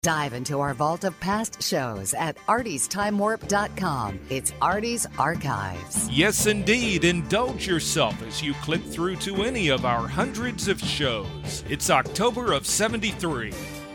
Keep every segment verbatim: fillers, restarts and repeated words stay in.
Dive into our vault of past shows at arties time warp dot com. It's Artie's Archives. Yes, indeed. Indulge yourself as you click through to any of our hundreds of shows. It's October of seventy-three.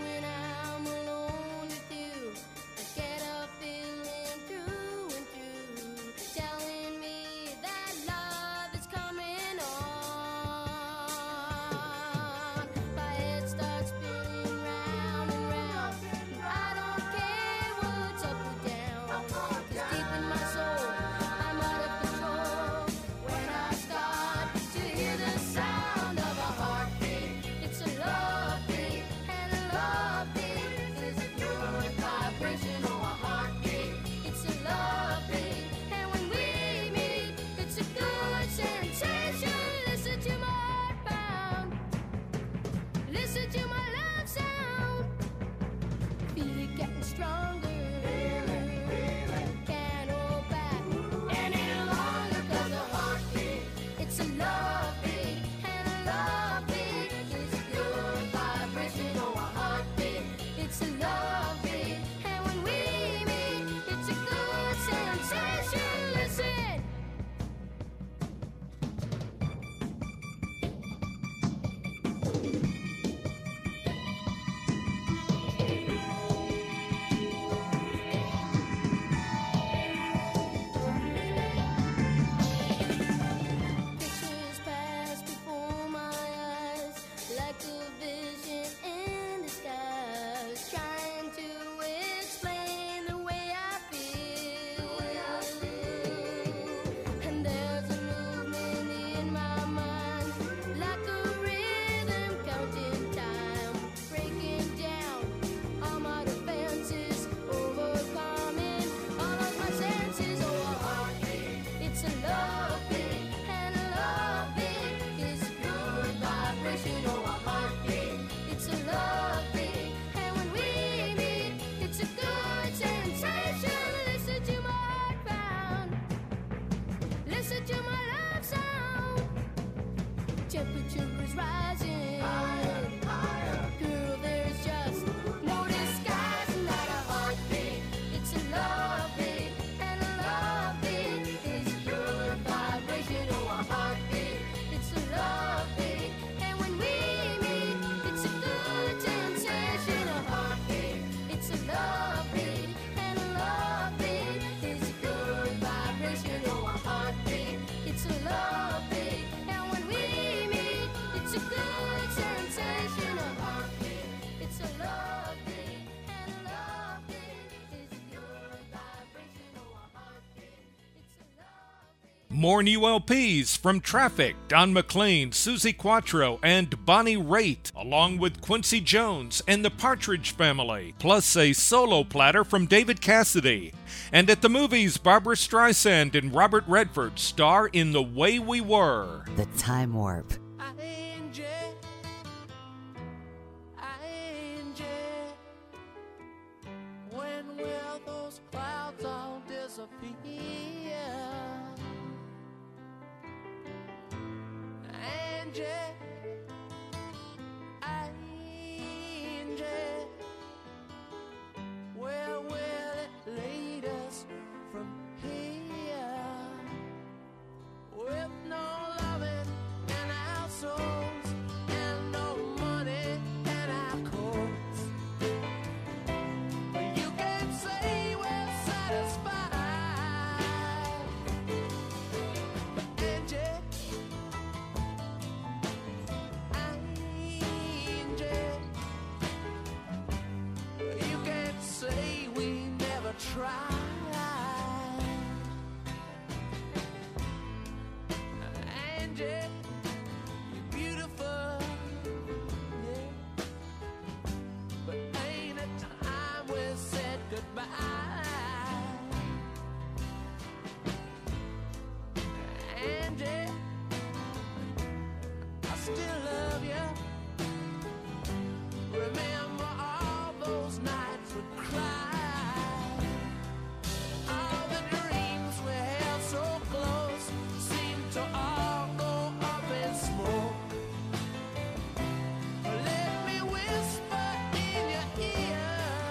More new L Ps from Traffic, Don McLean, Susie Quattro, and Bonnie Raitt, along with Quincy Jones and the Partridge Family, plus a solo platter from David Cassidy. And at the movies, Barbara Streisand and Robert Redford star in The Way We Were. The Time Warp. When will those clouds all disappear? Angie, Angie, where will it lead us from here? With no loving in our souls and no money in our coats, you can't say we're satisfied. Angie, you can't say we never tried. Angie, you're beautiful, yeah, but ain't it time we said goodbye? Angie, I still love you. Remember all those nights we cried. All the dreams we held so close seem to all go up in smoke. Let me whisper in your ear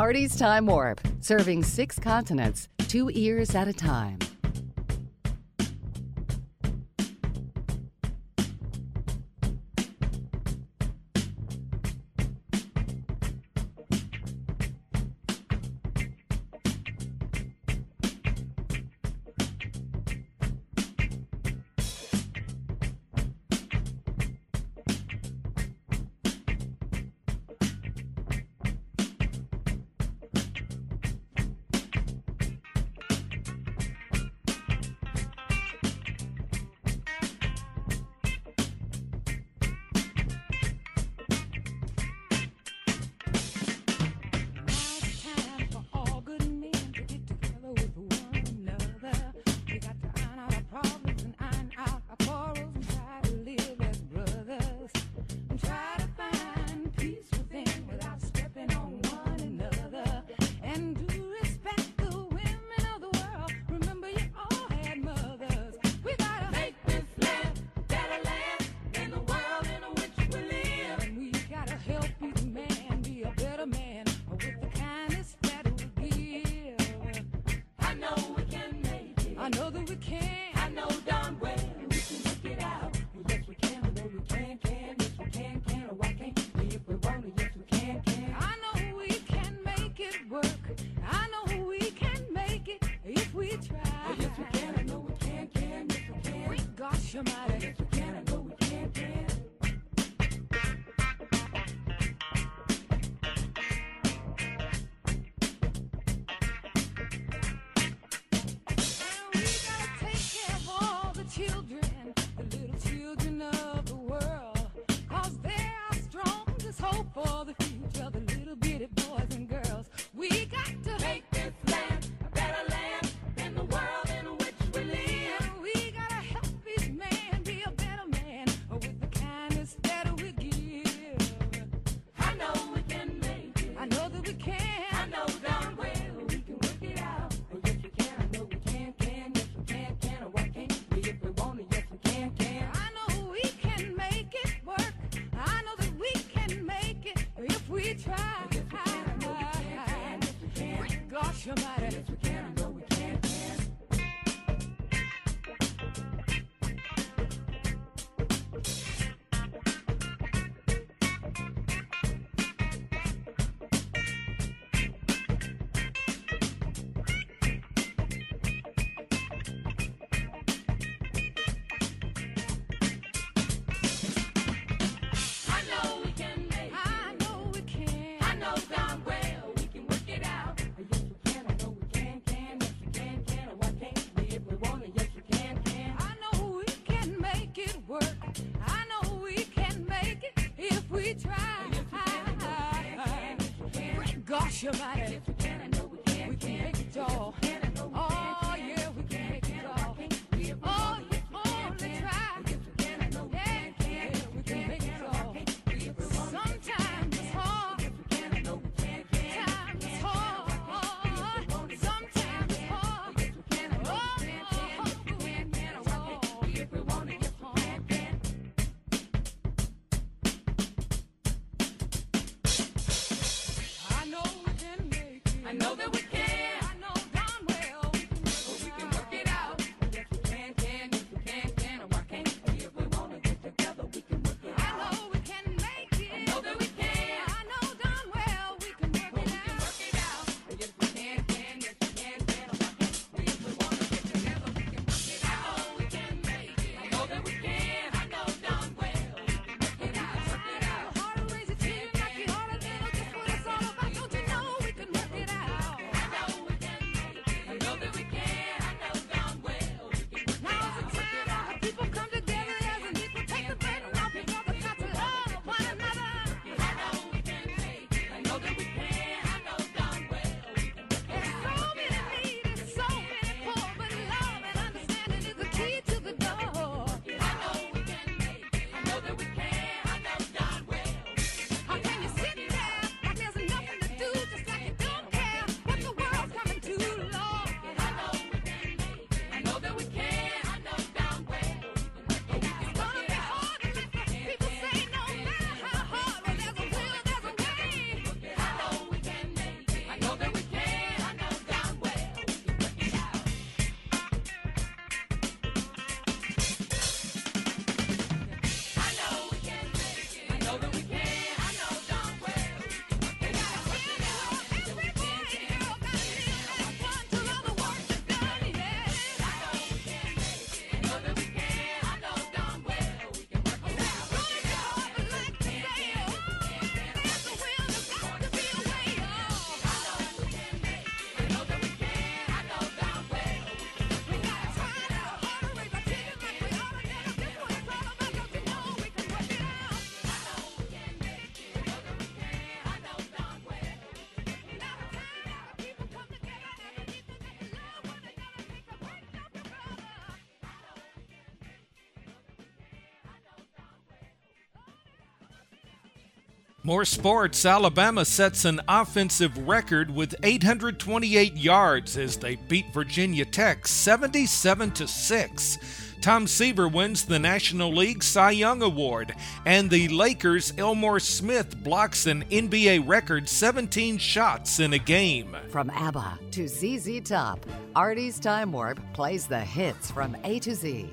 Artie's Time Warp, serving six continents, two ears at a time. Gosh, your body. We can make it all. Oh, yeah, we can make it all. Oh, you only try. Yeah, yeah, we can make it all. Sometimes it's hard. Sometimes it's hard. Sometimes it's hard. Oh, if we want it, yes, we can. I know we can make it. I know that we can. I know darn well we can make it. We can work it out. Yes, we can, can. Yes, we can, can. And why can't we? If we want to get together, we can work it out. I know we can make it. I know that we can. I know darn well we can work it out. We can work it out. Yes, we can, can. Yes, we can, can. And why can't we? If we want to get together, we can work it out. I know we can make it. I know that we can. I know darn well we can work it out. Work it out. Heart will raise a tear, knock your heart a little. Just what it's all about. Don't you know we can work it out? I More sports. Alabama sets an offensive record with eight hundred twenty-eight yards as they beat Virginia Tech seventy-seven to six. Tom Seaver wins the National League Cy Young Award, and the Lakers' Elmore Smith blocks an N B A record seventeen shots in a game. From ABBA to Z Z Top, Artie's Time Warp plays the hits from A to Z.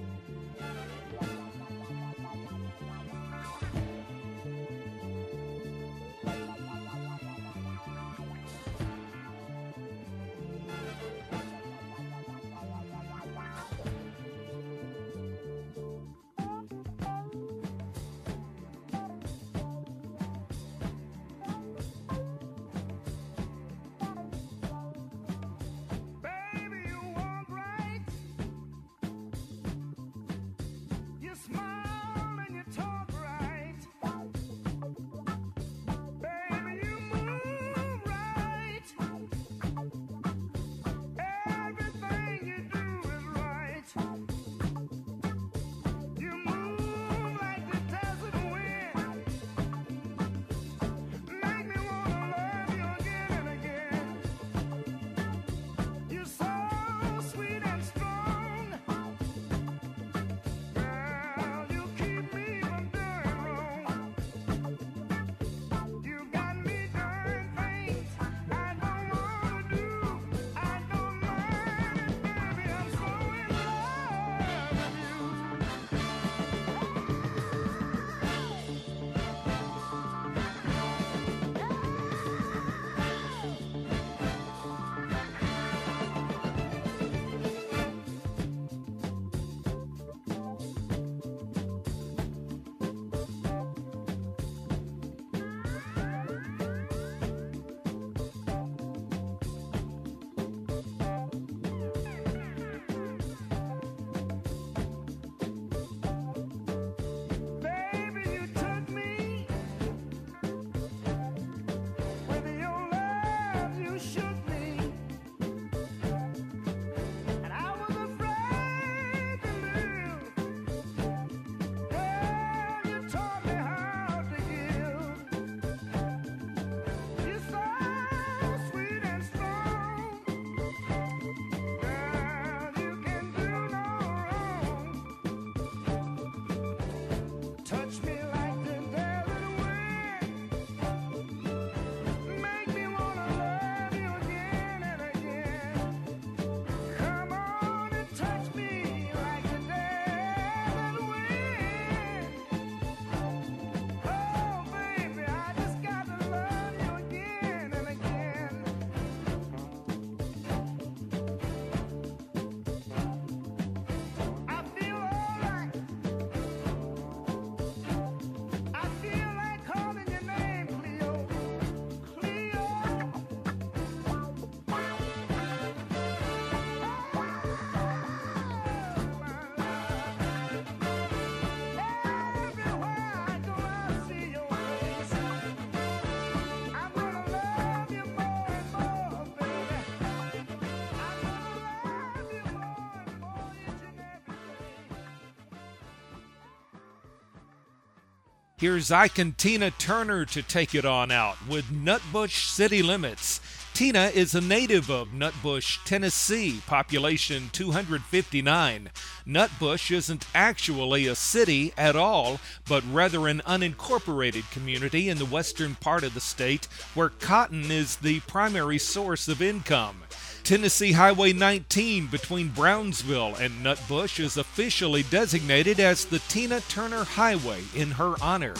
Here's Ike and Tina Turner to take it on out with Nutbush City Limits. Tina is a native of Nutbush, Tennessee, population two hundred fifty-nine. Nutbush isn't actually a city at all, but rather an unincorporated community in the western part of the state where cotton is the primary source of income. Tennessee Highway nineteen between Brownsville and Nutbush is officially designated as the Tina Turner Highway in her honor.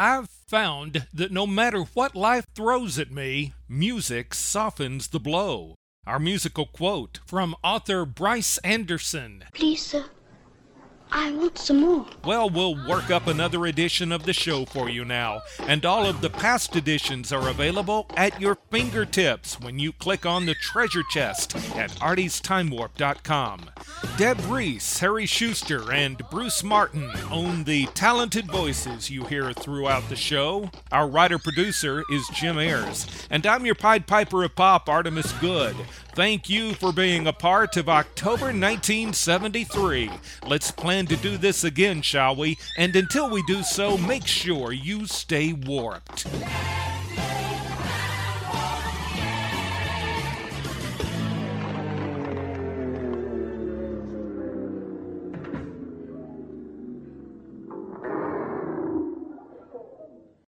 I've found that no matter what life throws at me, music softens the blow. Our musical quote from author Bryce Anderson. Please, sir, I want some more. Well, we'll work up another edition of the show for you now, and all of the past editions are available at your fingertips when you click on the treasure chest at arties time warp dot com. Deb Reese, Harry Schuster, and Bruce Martin own the talented voices you hear throughout the show. Our writer-producer is Jim Ayers, and I'm your Pied Piper of Pop, Artemis Good. Thank you for being a part of October nineteen seventy-three. Let's plan to do this again, shall we? And until we do so, make sure you stay warped.